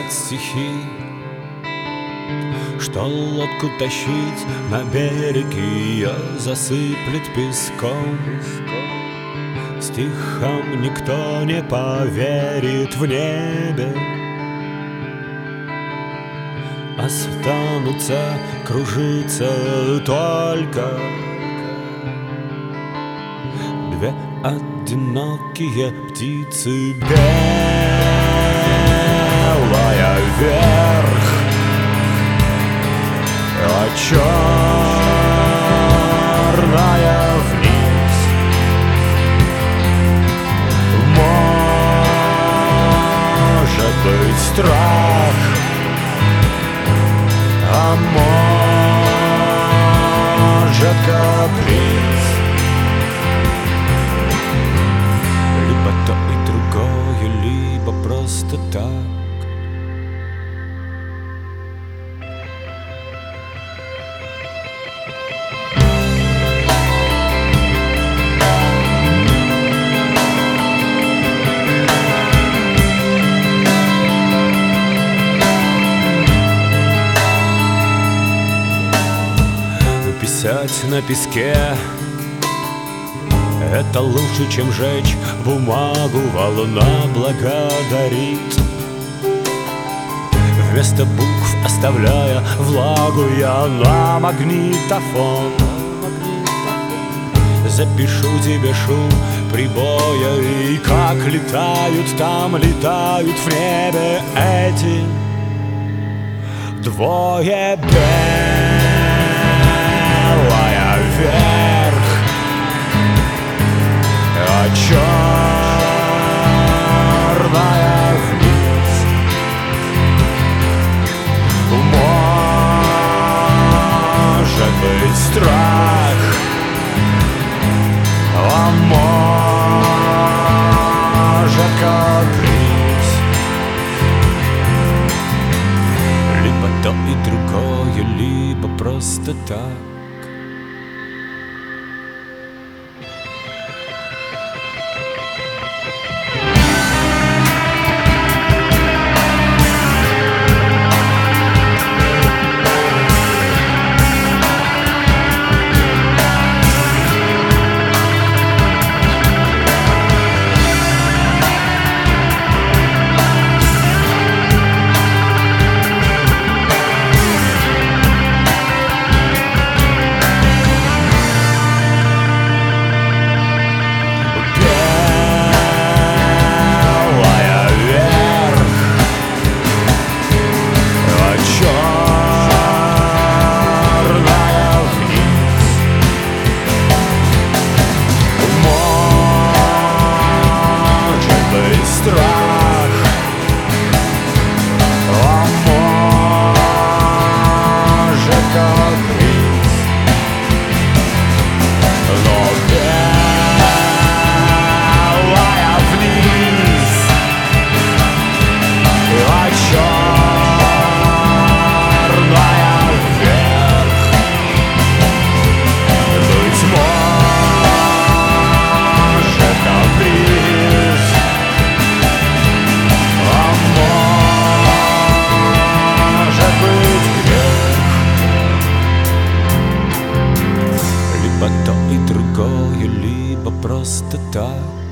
писать стихи, что лодку тащить на берег ее засыплет песком. Стихам никто не поверит в небе, останутся кружиться только две одинокие птицы. Белая вверх, а черная вниз. Может быть страх, а может каприз. Либо то и другое, либо просто так. Писать на песке — это лучше, чем жечь бумагу. Волна благодарит, вместо букв оставляя влагу я на магнитофон. Запишу тебе шум прибоя и как летают там, летают в небе эти двое. Белая вверх, а черная вниз. Может быть страх, а может каприз. Либо то и другое, либо просто так. Страх, а может каприз. Но белая вниз, а черная вверх. Быть может каприз, либо то и другое, либо просто так.